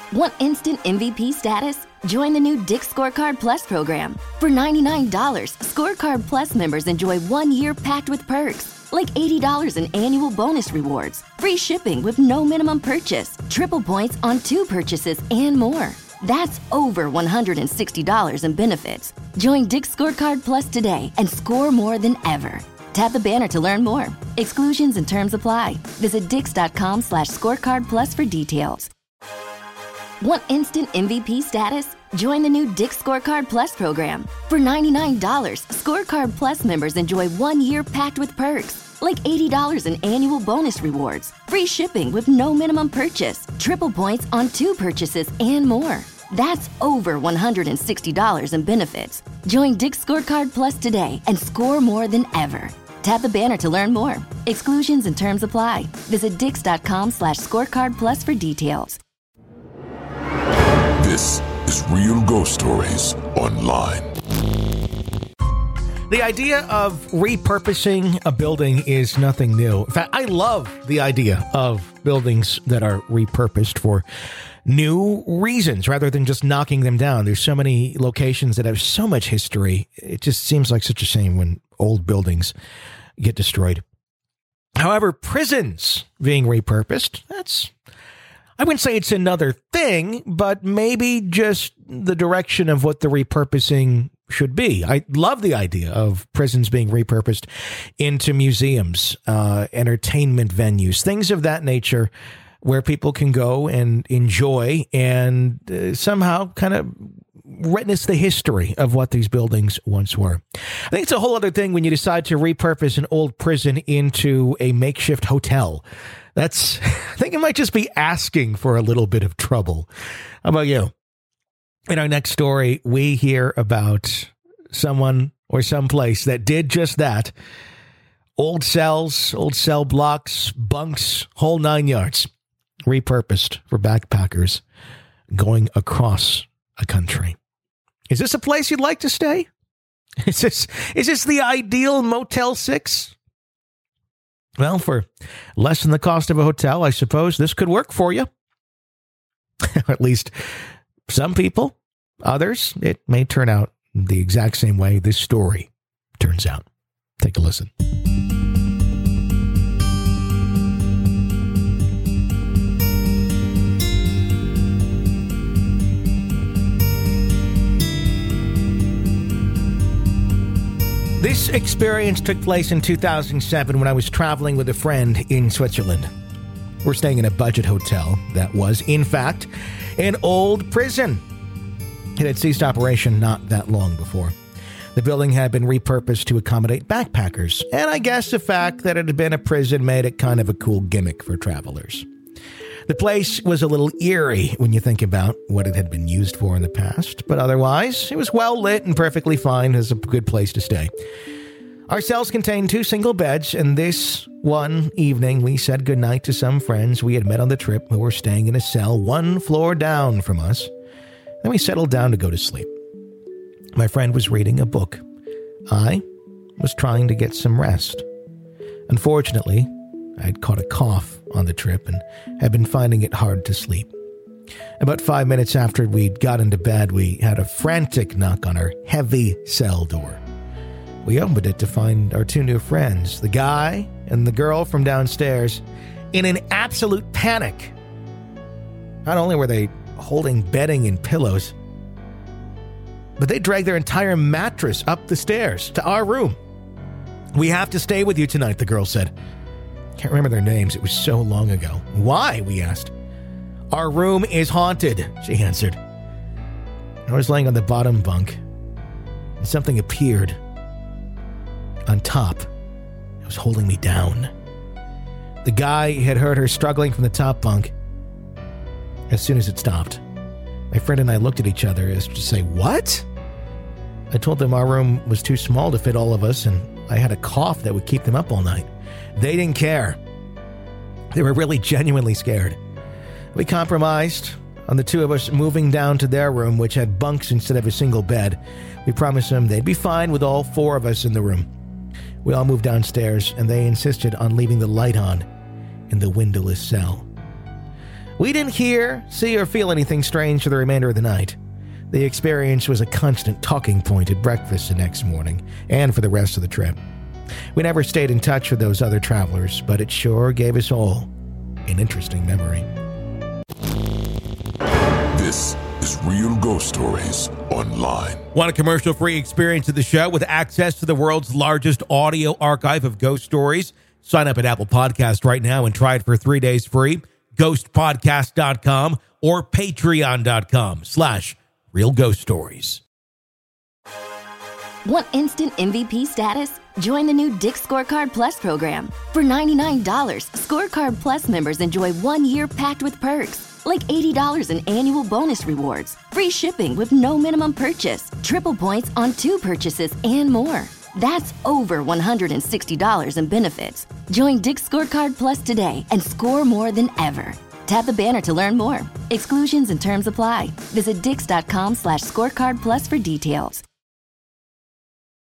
Want instant MVP status? Join the new Dick's Scorecard Plus program. For $99, Scorecard Plus members enjoy 1 year packed with perks, like $80 in annual bonus rewards, free shipping with no minimum purchase, triple points on 2 purchases, and more. That's over $160 in benefits. Join Dick's Scorecard Plus today and score more than ever. Tap the banner to learn more. Exclusions and terms apply. Visit dix.com/scorecard plus for details. Want instant MVP status? Join the new Dick's Scorecard Plus program. For $99, Scorecard Plus members enjoy 1 year packed with perks, like $80 in annual bonus rewards, free shipping with no minimum purchase, triple points on 2 purchases, and more. That's over $160 in benefits. Join Dick's Scorecard Plus today and score more than ever. Tap the banner to learn more. Exclusions and terms apply. Visit dix.com/scorecard plus for details. This is Real Ghost Stories Online. The idea of repurposing a building is nothing new. In fact, I love the idea of buildings that are repurposed for new reasons rather than just knocking them down. There's so many locations that have so much history. It just seems like such a shame when old buildings get destroyed. However, prisons being repurposed, I wouldn't say it's another thing, but maybe just the direction of what the repurposing should be. I love the idea of prisons being repurposed into museums, entertainment venues, things of that nature where people can go and enjoy and somehow kind of witness the history of what these buildings once were. I think it's a whole other thing when you decide to repurpose an old prison into a makeshift hotel. I think it might just be asking for a little bit of trouble. How about you? In our next story, we hear about someone or someplace that did just that. Old cells, old cell blocks, bunks, whole 9 yards, repurposed for backpackers going across a country. Is this a place you'd like to stay? Is this the ideal Motel 6? Well, for less than the cost of a hotel, I suppose this could work for you. At least some people. Others, it may turn out the exact same way this story turns out. Take a listen. This experience took place in 2007 when I was traveling with a friend in Switzerland. We're staying in a budget hotel that was, in fact, an old prison. It had ceased operation not that long before. The building had been repurposed to accommodate backpackers, and I guess the fact that it had been a prison made it kind of a cool gimmick for travelers. The place was a little eerie when you think about what it had been used for in the past, but otherwise, it was well lit and perfectly fine as a good place to stay. Our cells contained 2 single beds, and this one evening, we said goodnight to some friends we had met on the trip who were staying in a cell 1 floor down from us. Then we settled down to go to sleep. My friend was reading a book. I was trying to get some rest. Unfortunately, I had caught a cough on the trip and had been finding it hard to sleep. About 5 minutes after we'd got into bed, we had a frantic knock on our heavy cell door. We opened it to find our 2 new friends, the guy and the girl from downstairs, in an absolute panic. Not only were they holding bedding and pillows, but they dragged their entire mattress up the stairs to our room. "We have to stay with you tonight," the girl said. Can't remember their names. It was so long ago. "Why?" we asked. "Our room is haunted," she answered. I was laying on the bottom bunk, and something appeared on top. It was holding me down. The guy had heard her struggling from the top bunk. As soon as it stopped, my friend and I looked at each other as to say, "What?" I told them our room was too small to fit all of us, and I had a cough that would keep them up all night. They didn't care. They were really genuinely scared. We compromised on the 2 of us moving down to their room, which had bunks instead of a single bed. We promised them they'd be fine with all 4 of us in the room. We all moved downstairs, and they insisted on leaving the light on in the windowless cell. We didn't hear, see, or feel anything strange for the remainder of the night. The experience was a constant talking point at breakfast the next morning and for the rest of the trip. We never stayed in touch with those other travelers, but it sure gave us all an interesting memory. This is Real Ghost Stories Online. Want a commercial-free experience of the show with access to the world's largest audio archive of ghost stories? Sign up at Apple Podcast right now and try it for 3 days free. Ghostpodcast.com or patreon.com/Real Ghost Stories. Want instant MVP status? Join the new Dick's Scorecard Plus program. For $99, Scorecard Plus members enjoy 1 year packed with perks, like $80 in annual bonus rewards, free shipping with no minimum purchase, triple points on 2 purchases, and more. That's over $160 in benefits. Join Dick's Scorecard Plus today and score more than ever. Tap the banner to learn more. Exclusions and terms apply. Visit dix.com/scorecard plus for details.